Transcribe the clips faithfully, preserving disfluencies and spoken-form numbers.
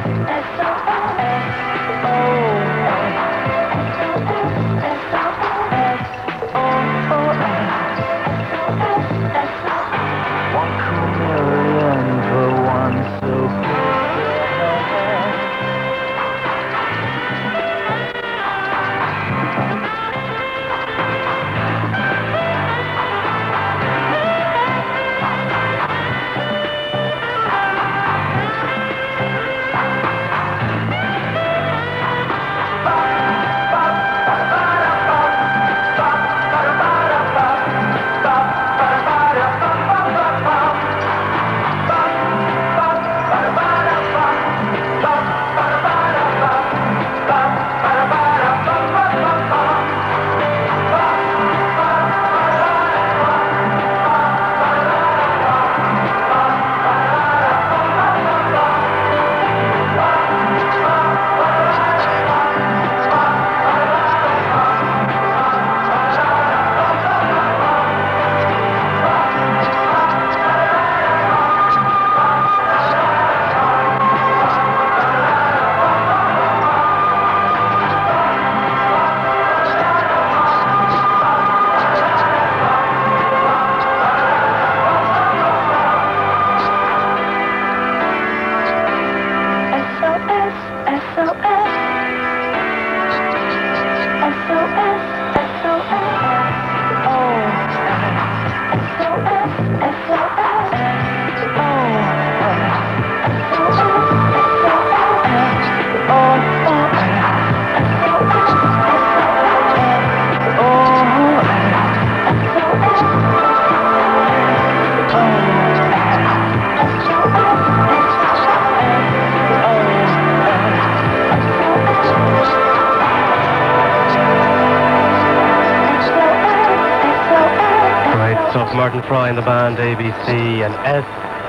Martin Fry and the band A B C and S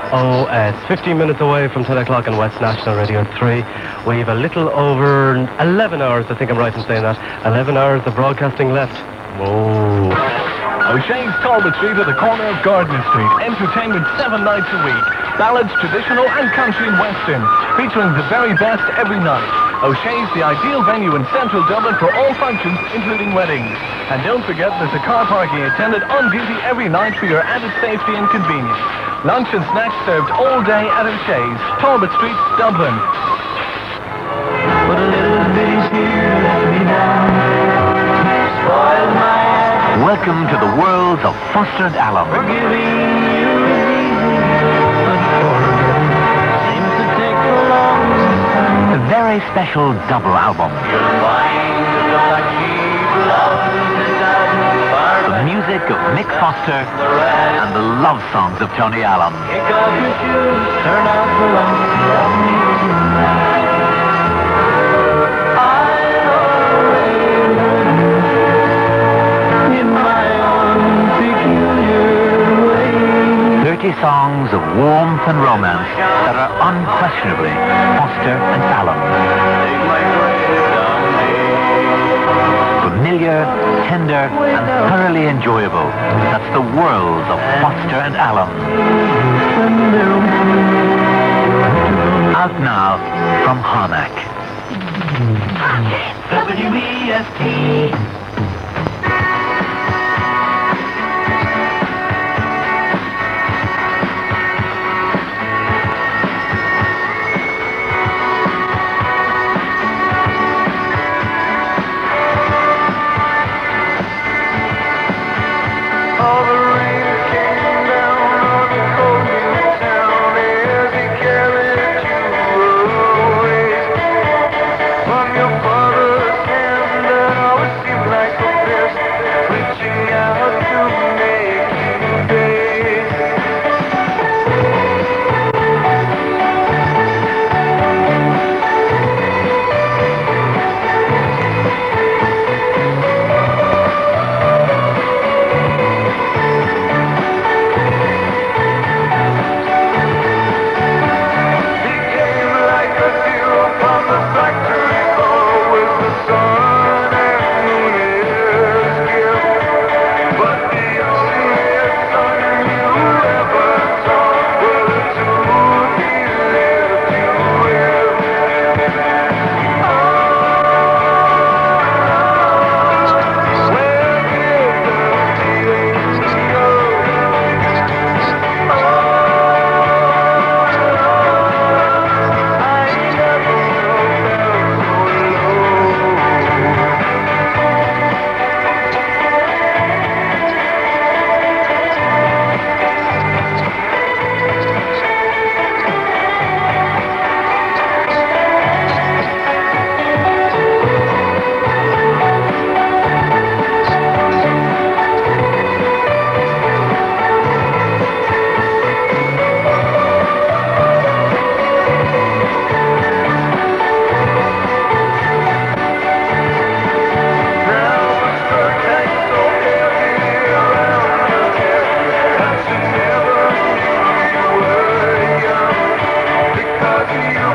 O S. fifteen minutes away from ten o'clock on West National Radio three. We've a little over eleven hours, I think I'm right in saying that. eleven hours of broadcasting left. Whoa. O'Shea's Talbot Street at the corner of Gardner Street. Entertainment seven nights a week. Ballads, traditional and country and western. Featuring the very best every night. O'Shea's, the ideal venue in central Dublin for all functions, including weddings. And don't forget, there's a car parking attendant on duty every night for your added safety and convenience. Lunch and snacks served all day at O'Shea's, Talbot Street, Dublin. But a little bitty tear let me down, spoiled my act. Welcome to the world of Foster and Allen. Forgiving you is easy, but forgetting seems to take a long time. A very special double album. You'll find that cheap love is out far. The music of Mick Foster and the love songs of Tony Allen. Kick off your shoes, turn out the lights, love me tonight. thirty songs of warmth and romance that are unquestionably Foster and Allen. Familiar, tender, and thoroughly enjoyable. That's the world of Foster and Allen. Out now from Harnack. W E S T. From your father's hand that always seemed like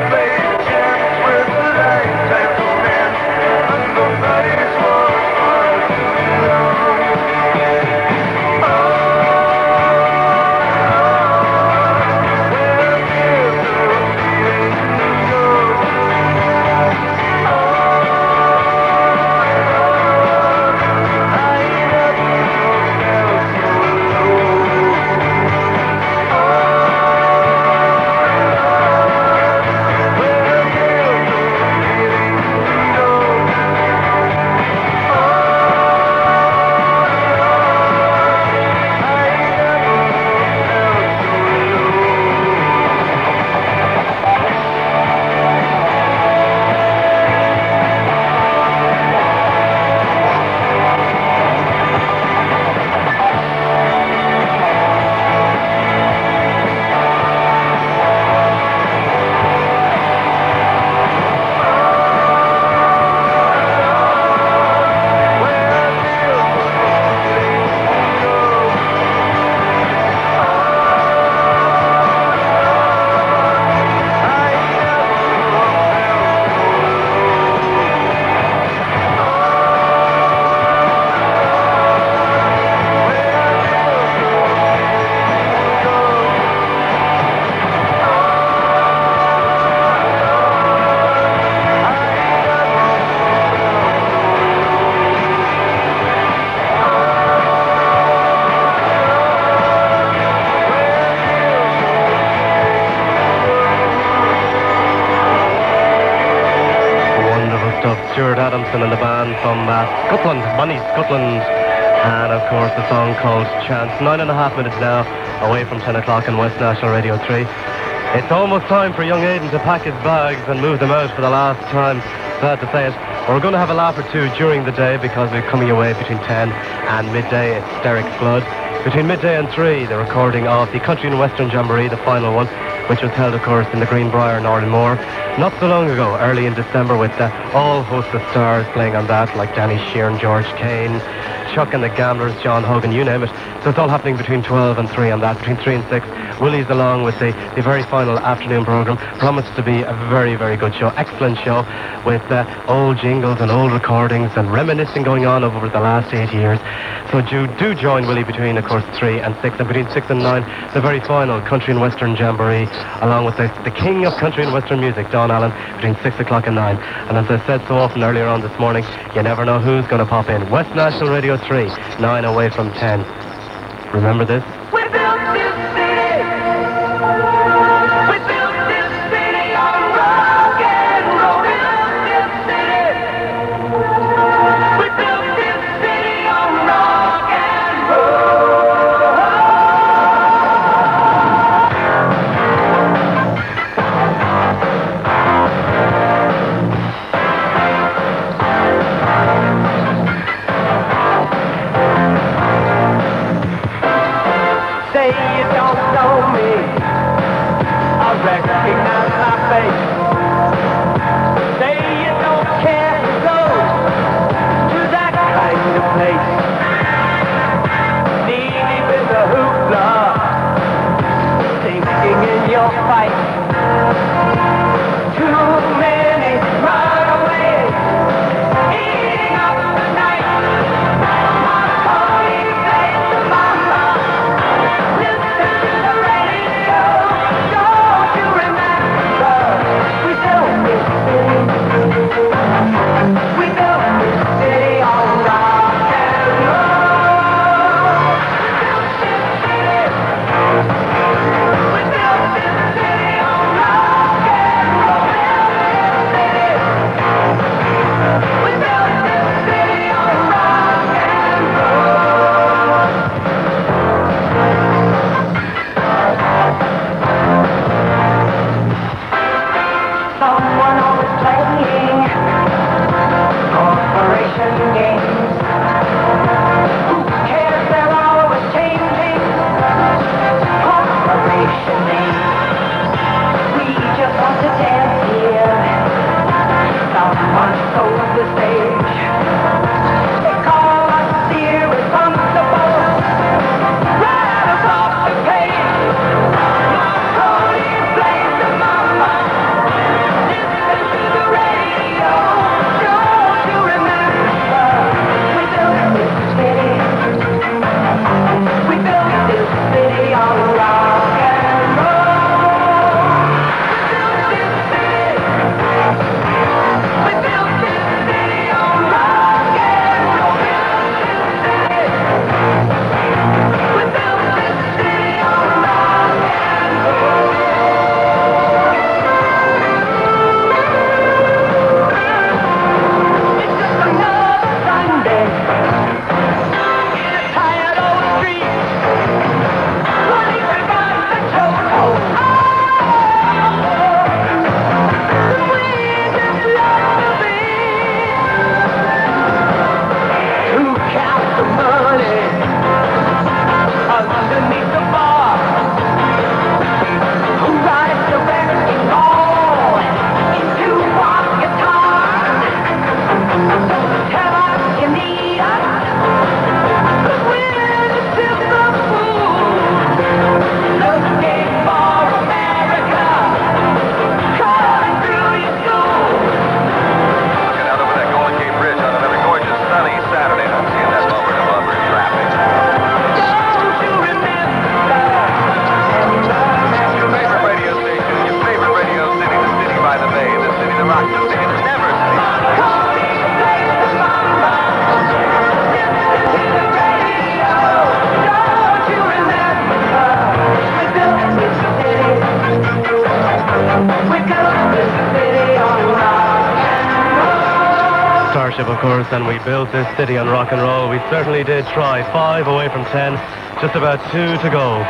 Stuart Adamson and the band from uh, Scotland, Bonnie Scotland, and of course the song called Chance. Nine and a half minutes now away from ten o'clock on West National Radio three. It's almost time for young Aidan to pack his bags and move them out for the last time. Sad to say it. We're going to have a laugh or two during the day because we're coming away between ten and midday. It's Derek's Flood. Between midday and three, the recording of the Country and Western Jamboree, the final one, which was held, of course, in the Greenbrier, Northernmore, not so long ago, early in December, with uh, all hosts of stars playing on that, like Danny Sheeran, George Kane, Chuck and the Gamblers, John Hogan, you name it. So it's all happening between twelve and three on that. Between three and six, Willie's along with the, the very final afternoon programme. Promised to be a very, very good show. Excellent show with uh, old jingles and old recordings and reminiscing going on over the last eight years. So do, do join Willie between, of course, three and six. And between six and nine, the very final Country and Western Jamboree, along with the, the king of country and western music, Don Allen, between six o'clock and nine. And as I said so often earlier on this morning, you never know who's going to pop in. West National Radio three, nine away from ten. Remember this? We built this city. We built this city on rock and roll. We built this city. We built this city on rock and Say you don't know me, I recognize my face. Say you don't care to go to that kind of place. Knee deep in the hoopla, sinking in your fight. Too many runaways, eating up the night. My holy place of mama. Listen to the radio, don't you remember? We built this city. We built this city on rock and roll. We built this city on rock and roll. We built this city on rock and roll. Someone always playing corporation games. Who cares? They're always changing corporation names. We just want to dance here. Someone stole the stage. They call us irresponsible. Right us off the page. My holy place of mama. the rock music in its never state. Starship, of course, and we built this city on rock and roll. We certainly did try. Five away from ten, just about two to go.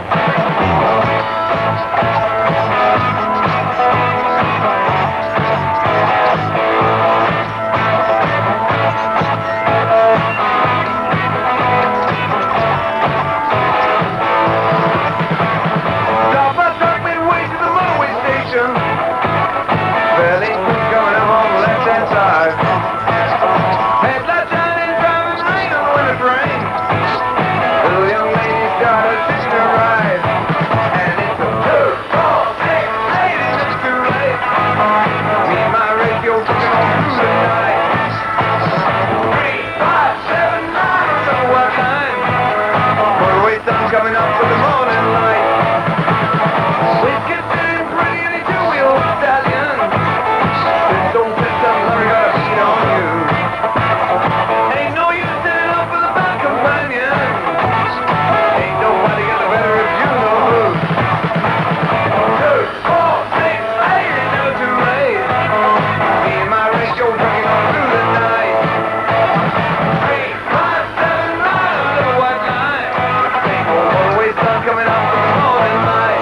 Stop my truck midway to the motorway station. Fairly coming up on the left-hand side. Headlights shining, driving rain on the winter train. Little young lady's got a sister ride. And it's a two, four, six, eight, and it's too late. Me and my radio looking on through the night. Three, five, seven, nine, I don't know what time. Motorway sun coming up for the morning light. Whiskey sitting pretty in a two-wheel stallion. This don't fit some Larry got a beat on you. Ain't no use sitting up for the back companion. Ain't nobody got a better if you know who. Two, four, six, eight, ain't never too late. Me and my radio drinking on through the night. Three, five, seven, nine, a little white line. Ain't no motorway sun coming up for the morning light.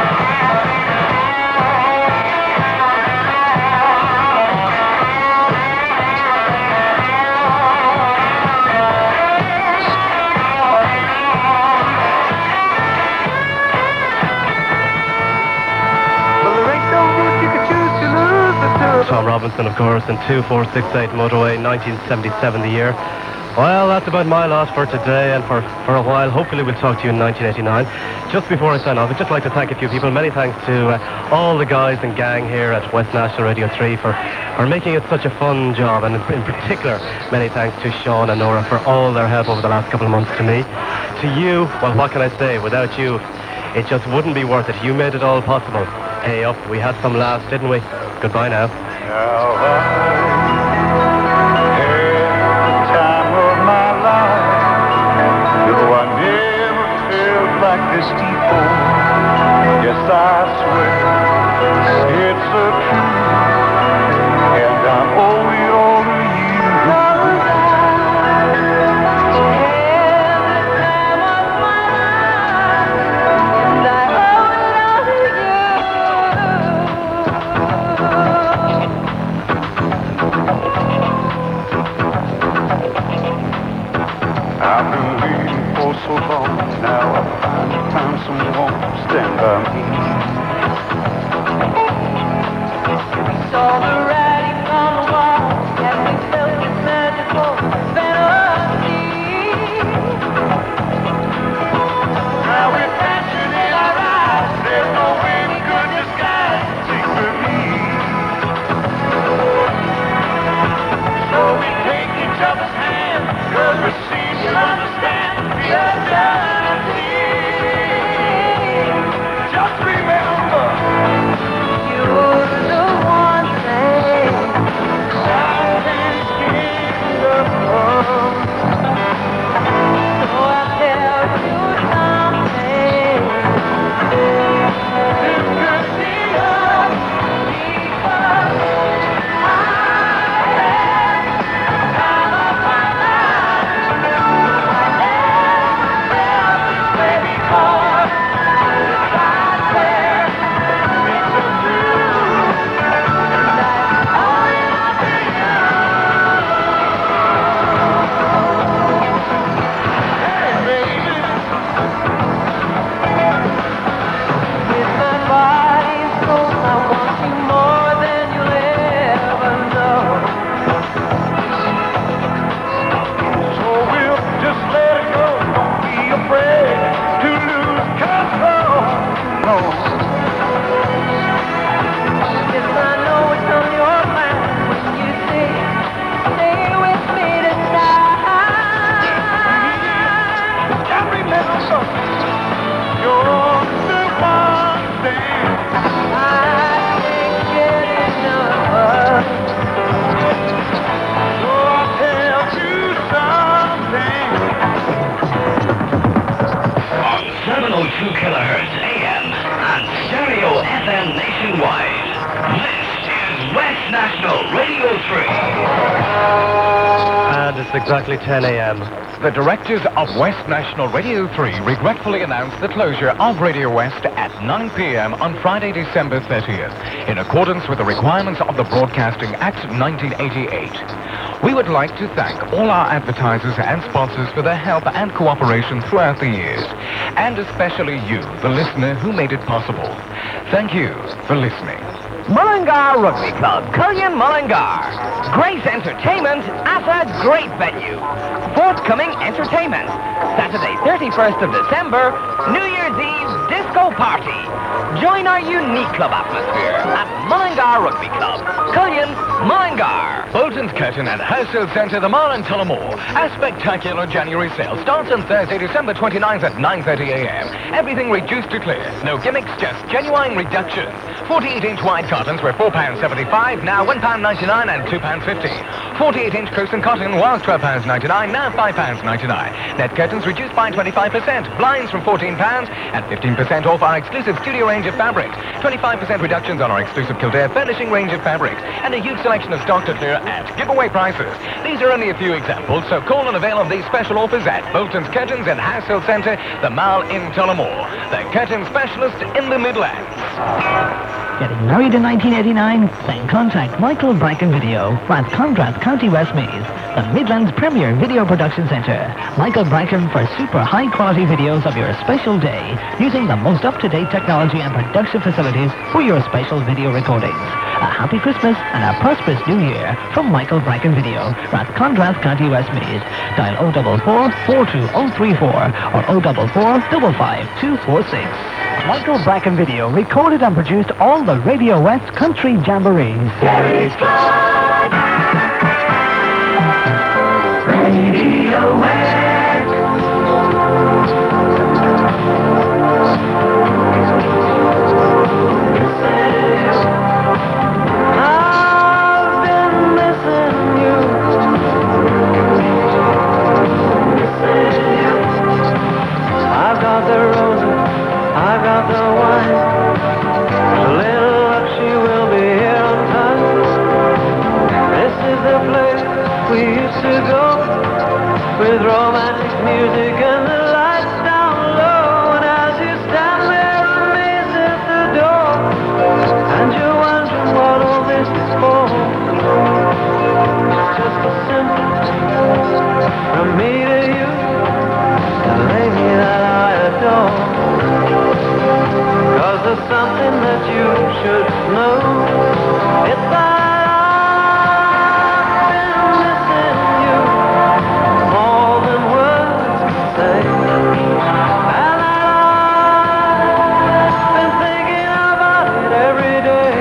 Well, there ain't no route you could choose to lose the two. Tom Robinson, of course, and two four six eight Motorway, nineteen seventy-seven the year. Well, that's about my lot for today and for, for a while. Hopefully we'll talk to you in nineteen eighty-nine. Just before I sign off, I'd just like to thank a few people. Many thanks to uh, all the guys and gang here at West National Radio three for, for making it such a fun job. And in, in particular, many thanks to Sean and Nora for all their help over the last couple of months to me. To you, well, what can I say? Without you, it just wouldn't be worth it. You made it all possible. Hey up, we had some laughs, didn't we? Goodbye now. Now I had the time of my life. No, I never felt like this before. Yes, I swear it's the truth, and I owe it all to you. I've been waiting for so long. Now I finally found someone to stand by me. We saw the writing on the wall, and we felt this magical fantasy. Now with passion in our eyes, there's no way we could disguise secretly. So we take each other's hands, 'cause we seem to understand the eternity. Just remember. National Radio three. And it's exactly ten a.m. The directors of West National Radio three regretfully announce the closure of Radio West at nine p.m. on Friday, December thirtieth, in accordance with the requirements of the Broadcasting Act nineteen eighty-eight. We would like to thank all our advertisers and sponsors for their help and cooperation throughout the years, and especially you, the listener, who made it possible. Thank you for listening. Mullingar Rugby Club, Cullion Mullingar. Great entertainment at a great venue. Forthcoming entertainment. Saturday, thirty-first of December, New Year's Eve disco party. Join our unique club atmosphere at Mullingar Rugby Club, Cullion Mullingar. Bolton's Curtain and Wholesale Centre, the Mall in Tullamore. A spectacular January sale starts on Thursday, December twenty-ninth at nine thirty a.m. Everything reduced to clear. No gimmicks, just genuine reductions. forty-eight inch wide cartons were four pounds seventy-five, now one pound ninety-nine and two pounds fifty. forty-eight inch Coast cotton was twelve pounds ninety-nine, now five pounds ninety-nine. Net curtains reduced by twenty-five percent. Blinds from fourteen pounds and fifteen percent off our exclusive studio range of fabrics. twenty-five percent reductions on our exclusive Kildare furnishing range of fabrics. And a huge selection of stock to clear at giveaway prices. These are only a few examples, so call and avail of these special offers at Bolton's Curtains and Household Centre, the Mall in Tullamore. The curtain specialist in the Midlands. Getting married in nineteen eighty-nine? Then contact Michael Bracken Video, Rath Contrast, County Westmeath, the Midlands premier video production centre. Michael Bracken for super high quality videos of your special day, using the most up-to-date technology and production facilities for your special video recordings. A happy Christmas and a prosperous New Year from Michael Bracken Video, Rath Contrast, County Westmeath. Dial oh four four, four two oh three four or oh four four, five five two four six. Michael Bracken Video recorded and produced all the Radio West Country Jamborees. Terry's Club. Radio West. I've been missing you. Missing you. I've got the roses, I've got the wine. A little luck, she will be here on time. This is the place we used to go, with romantic music and the lights down low. And as you stand there amazed at the door, and you're wondering what all this is for, it's just a simple from me to you, the lady that I adore. Cause there's something that you should know. It's that I've been missing you more than words can say. And I've been thinking about it every day.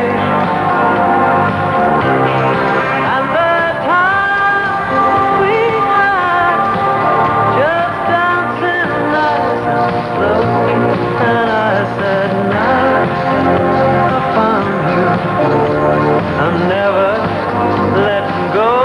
And the time we had, just dancing nice and slow. And I said, now I found you, I'm never letting go.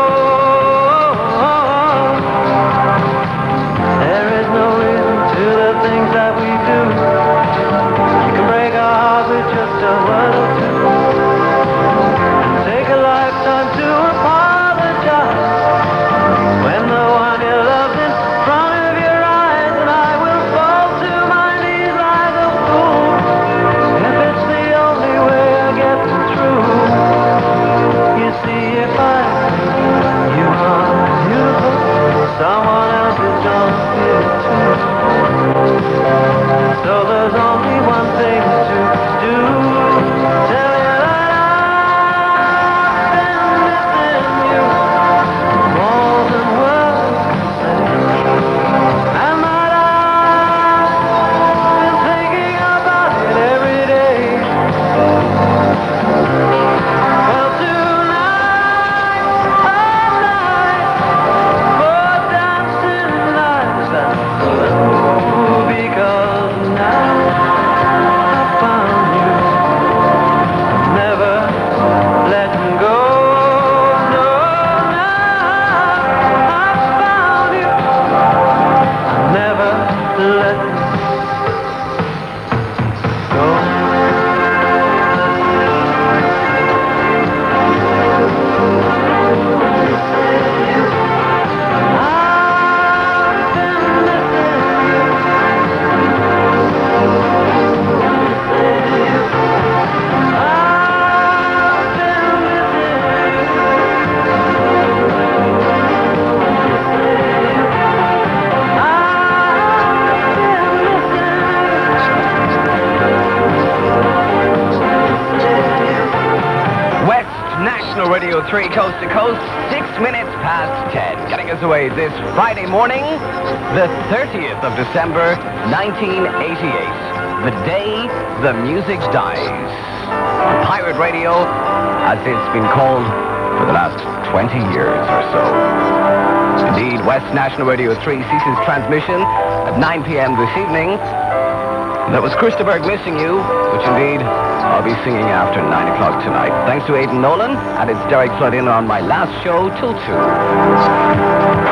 There is no reason to the things that we do. You can break our heart with just a word or two. Take a lifetime to apologize when the one you loved in front of your eyes. And I will fall to my knees like a fool if it's the only way of getting through. National Radio three, coast to coast, six minutes past ten. Getting us away this Friday morning, the thirtieth of December, nineteen eighty-eight. The day the music dies. Pirate radio, as it's been called for the last twenty years or so. Indeed, West National Radio three ceases transmission at nine p.m. this evening. That was Christopher Missing You, which indeed I'll be singing after nine o'clock tonight. Thanks to Aidan Nolan, and it's Derek Flood-in on my last show till two.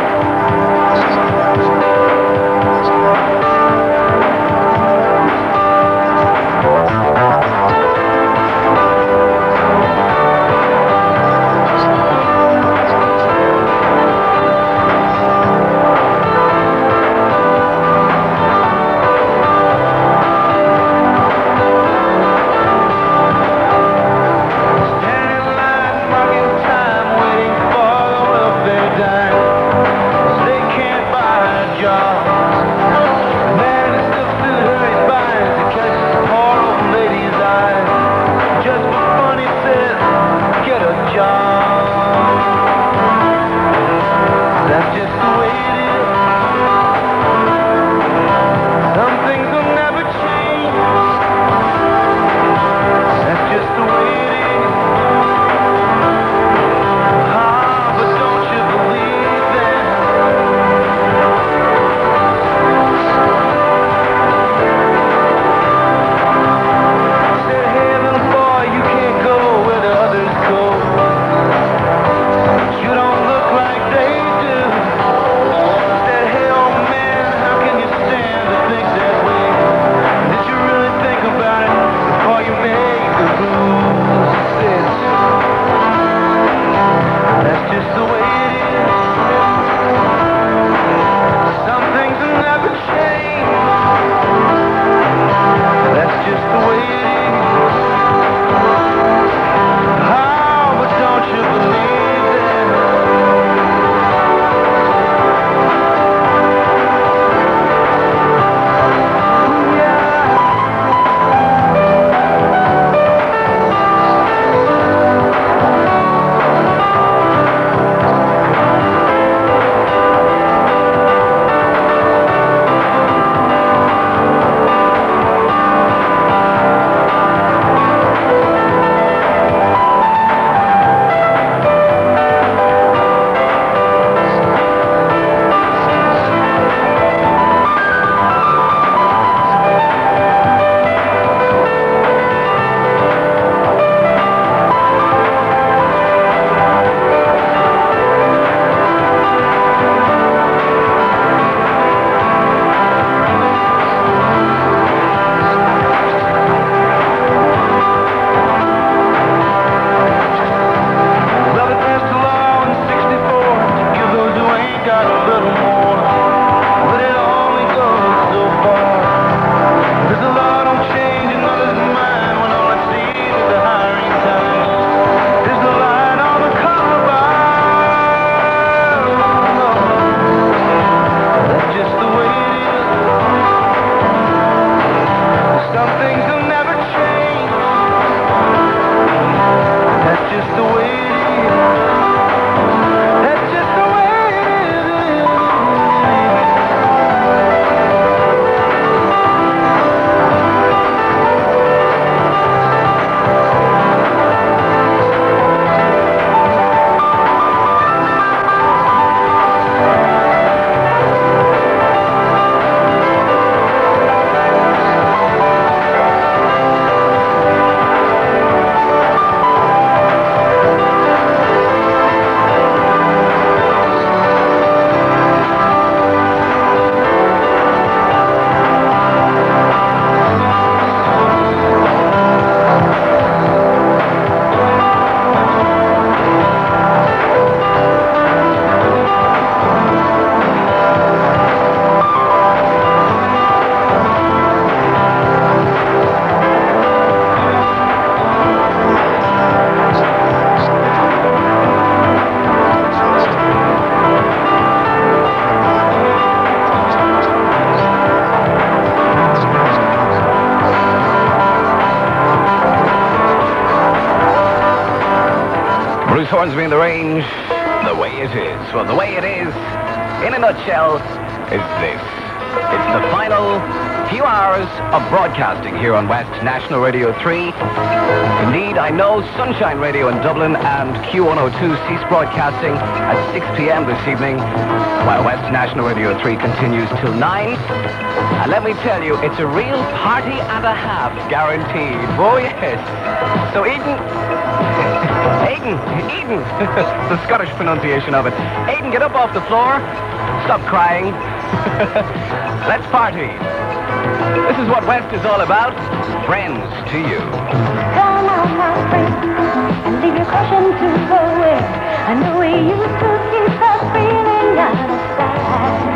Bruce Hornsby in the range, the way it is. Well, the way it is, in a nutshell, is this. It's the final few hours of broadcasting here on West National Radio three. Indeed, I know Sunshine Radio in Dublin and Q one oh two cease broadcasting at six p.m. this evening, while West National Radio three continues till nine. And let me tell you, it's a real party and a half, guaranteed. Oh, yes. So, Eden... Aidan, Eden, the Scottish pronunciation of it. Aidan, get up off the floor. Stop crying. Let's party. This is what West is all about. Friends to you. Come on, my friend, and leave your caution to the wind. I know we used to keep us feeling out of sight.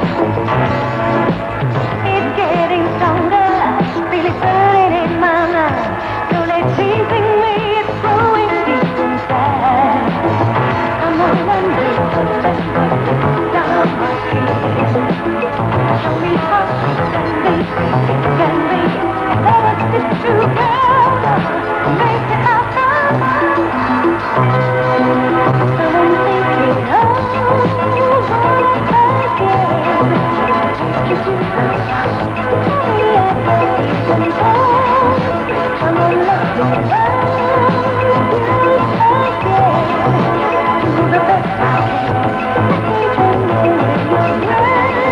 It's getting stronger, really burning in my mind. Don't let teasing me, it's growing deep inside. I'm a wonder for that down my feet. Show me how can be, can be. Let us sit together, make it happen. Someone thinking, oh, what again. Take you to the house, come on, let's go again. Do the best I can, each and every day.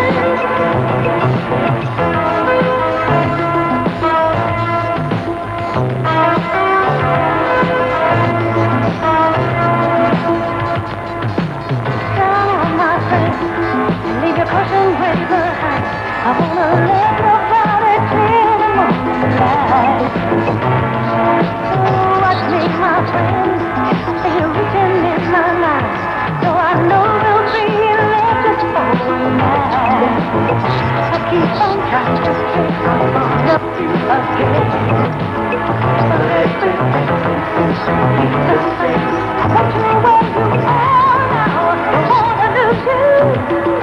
I wanna let nobody till the morning light. So watch me, my friend, you're reaching in my mind. So I know we'll be left just for one night. I keep on trying to take my phone up to again. But everything seems to be the same. I want you where you are now. I wanna lose you.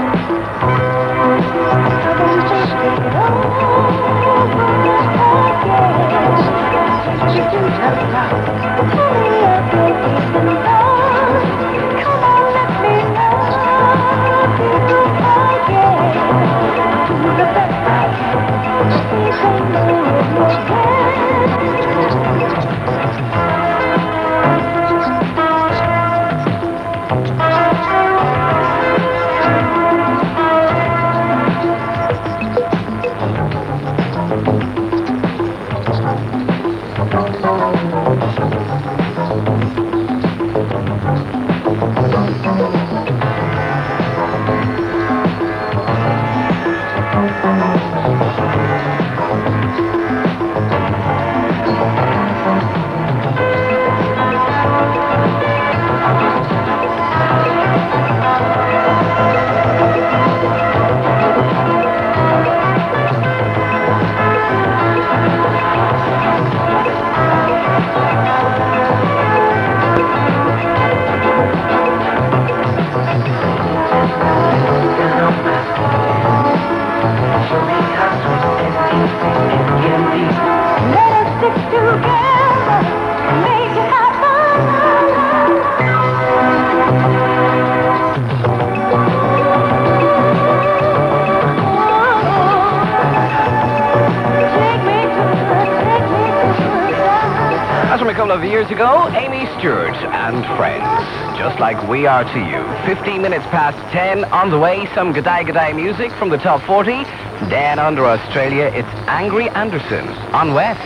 Of years ago, Amy Stewart and Friends, just like we are to you. fifteen minutes past ten on the way, some G'day G'day music from the top forty. Then under Australia, it's Angry Anderson on West.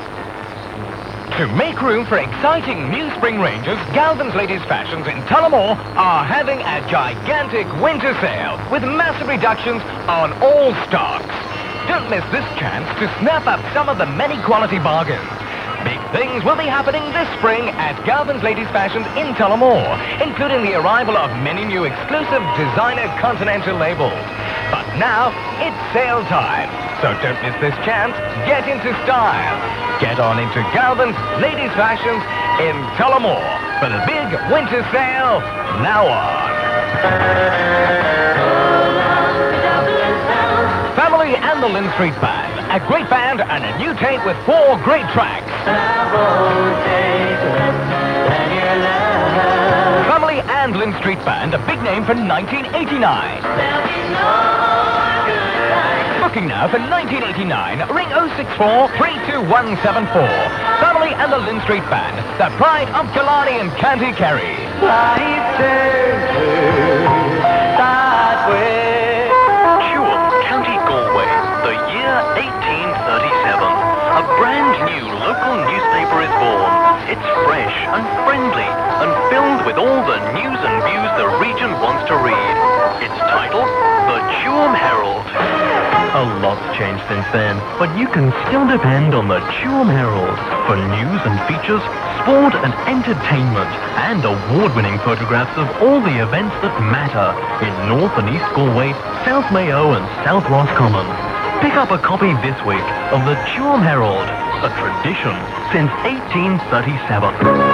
To make room for exciting new spring ranges, Galvin's Ladies Fashions in Tullamore are having a gigantic winter sale with massive reductions on all stocks. Don't miss this chance to snap up some of the many quality bargains. Big things will be happening this spring at Galvin's Ladies Fashions in Tullamore, including the arrival of many new exclusive designer Continental labels. But now, it's sale time, so don't miss this chance. Get into style. Get on into Galvin's Ladies Fashions in Tullamore for the big winter sale now on. Family and the Lynn Street Band, a great band and a new tape with four great tracks. I won't take less than your love. Family and Lynn Street Band, a big name for nineteen eighty-nine. Booking now for nineteen eighty-nine. Ring oh six four, three two one seven four. Family and the Lynn Street Band, the pride of Killarney and County Kerry. Chewham, County Galway, the year eighteen thirty-seven. A brand new local newspaper is born. It's fresh and friendly and filled with all the news and views the region wants to read. Its title, The Chewham Herald. A lot's changed since then, but you can still depend on the Chewham Herald for news and features, sport and entertainment, and award-winning photographs of all the events that matter in North and East Galway, South Mayo and South Roscommon. Pick up a copy this week of the Chewham Herald, a tradition since eighteen thirty-seven.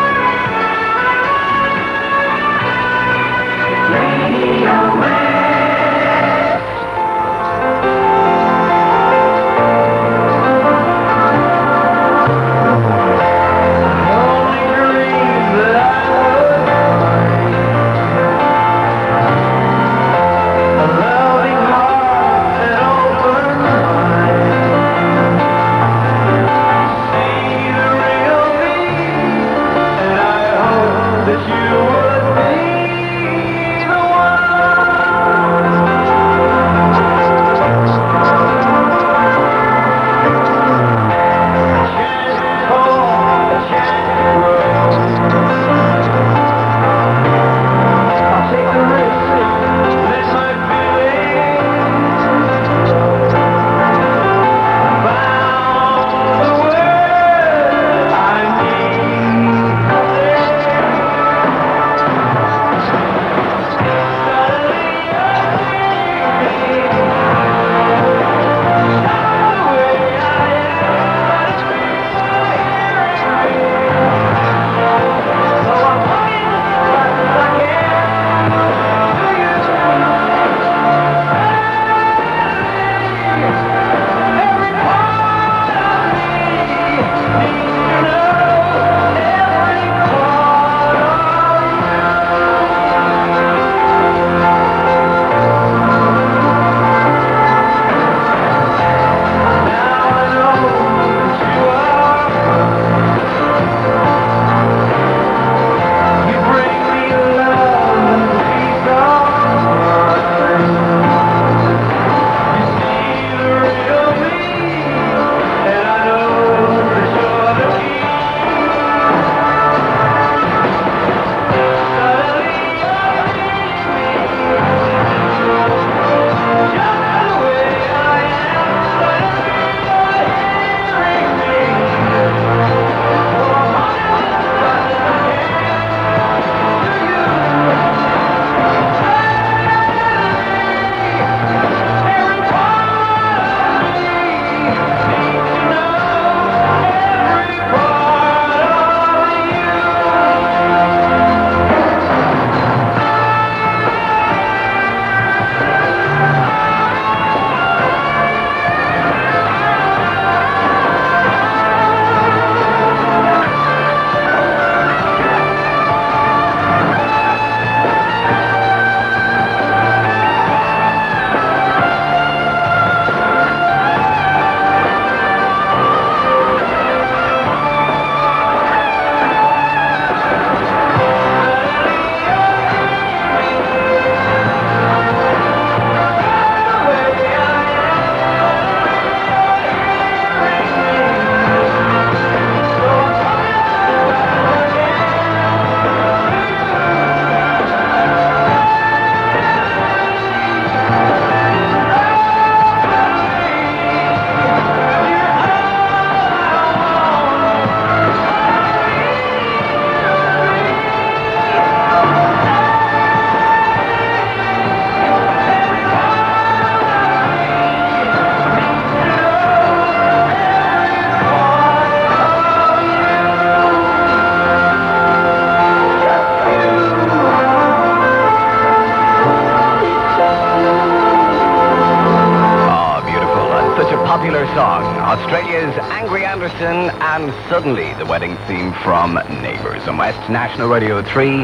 Australia's Angry Anderson, and suddenly the wedding theme from Neighbours on West National Radio three.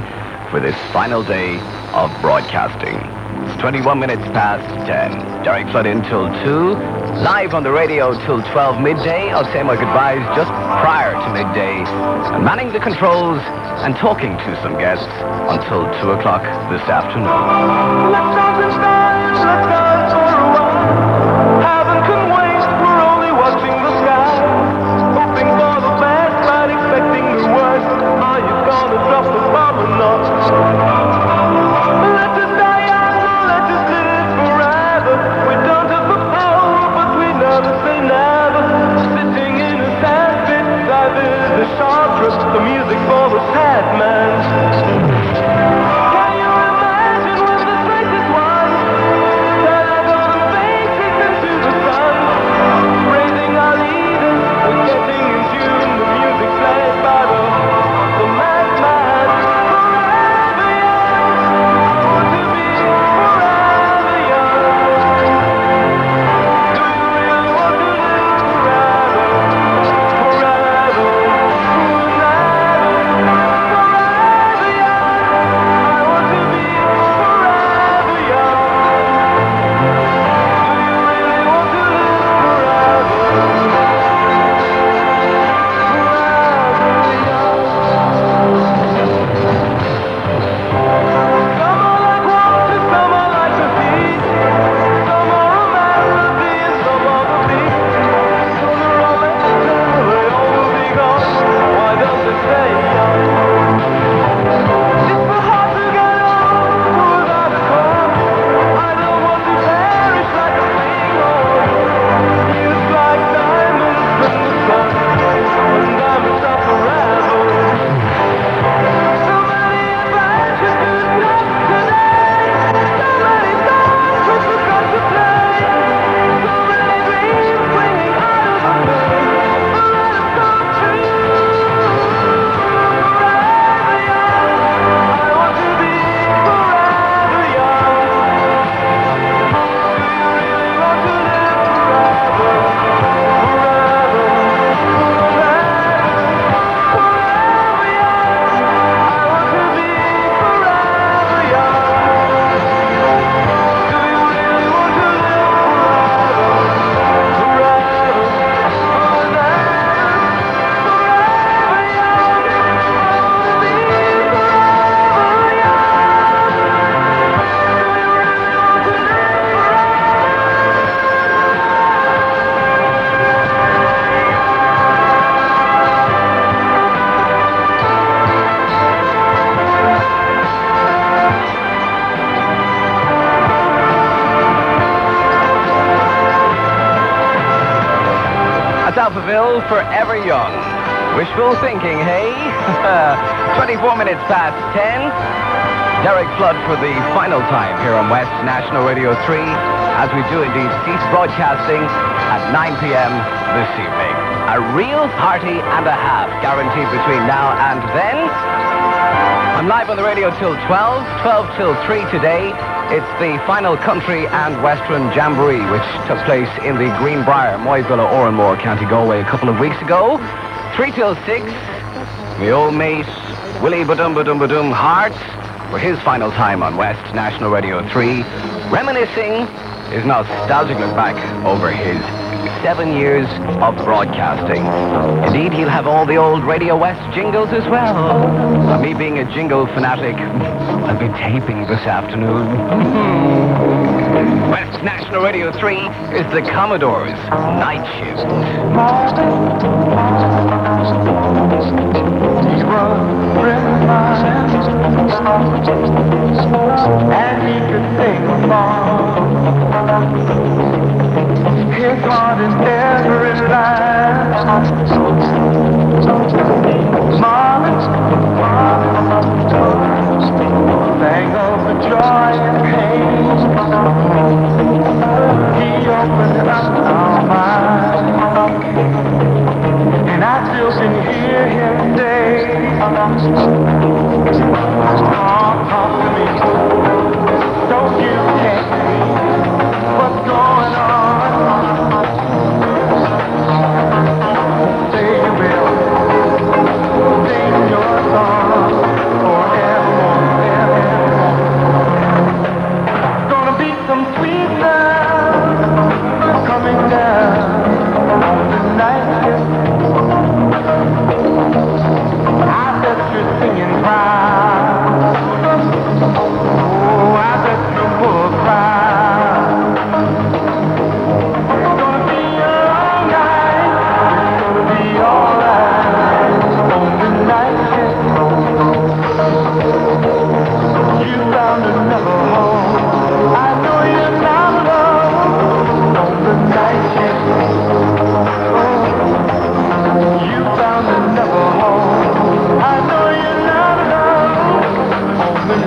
for this final day of broadcasting. It's twenty-one minutes past ten. Derek Flood in till two. Live on the radio till twelve midday. I'll say my goodbyes just prior to midday. And manning the controls and talking to some guests until two o'clock this afternoon. Let's dance in style, let's dance for a while. Heaven can wait, we're only watching the sky. Hoping for the best, but expecting the worst. Are you gonna drop the bomb or not? Let us die young, let us live forever. We don't have the power, but we never say never. Sitting in a sandpit, dive in the chartres, the music for the sad man. Can you imagine when the race is won? That I'm gonna face it into the sun. Praising our leaders, we're getting in tune. The music played by the, the madman. Forever young, want to be forever young. Do you really want to live forever? Forever, forever young. I want to be forever young. Do you really want to live forever? Forever young. Some are like water, some are like the sea. Some are a melody and some are the beat. Sooner or later, they all will be gone. Why don't they stay young? It's so hard to get on without a cause. I don't want to perish like a thing used like diamonds in the sun. And diamonds are forever. So many adventures to discuss today. So many songs we forgot to play. So many dreams clinging out of the blue. But let us come true. Forever young. I want to be forever young. Do you really want to live forever? Forever, forever, forever young. I want to be forever young. Do you really want to live forever? Forever, forever, forever young. I want to be forever young. Do you really want to live That's Alphaville, Forever Young. Wishful thinking, hey? twenty-four minutes past ten. Derek Flood for the final time here on West National Radio three, as we do indeed cease broadcasting at nine p.m. this evening. A real party and a half guaranteed between now and then. I'm live on the radio till twelve, twelve till three today. It's the final country and western jamboree, which took place in the Greenbrier, Moyvilla, Oranmore, County Galway a couple of weeks ago. three till six, my old mate, Willie Badum Badum Badum Hart, for his final time on West National Radio three, reminiscing his nostalgic look back over his seven years of broadcasting. Indeed, he'll have all the old Radio West jingles as well. Uh, me being a jingle fanatic, I'll be taping this afternoon. West National Radio three is the Commodore's Night Shift. He was and he could sing a song. His heart is every line. Marvin, Marvin, sang of the joy and pain. He opened up our minds, and I still can hear him say, "Talk, talk to me. Don't you can't see what's going on? Say you will sing your song forevermore."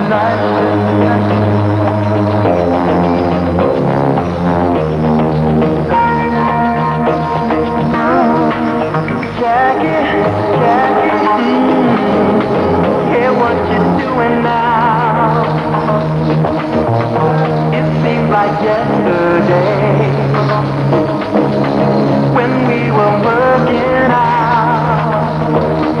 Jackie, Jackie, mm, hear what you're doing now. It seems like yesterday when we were working out.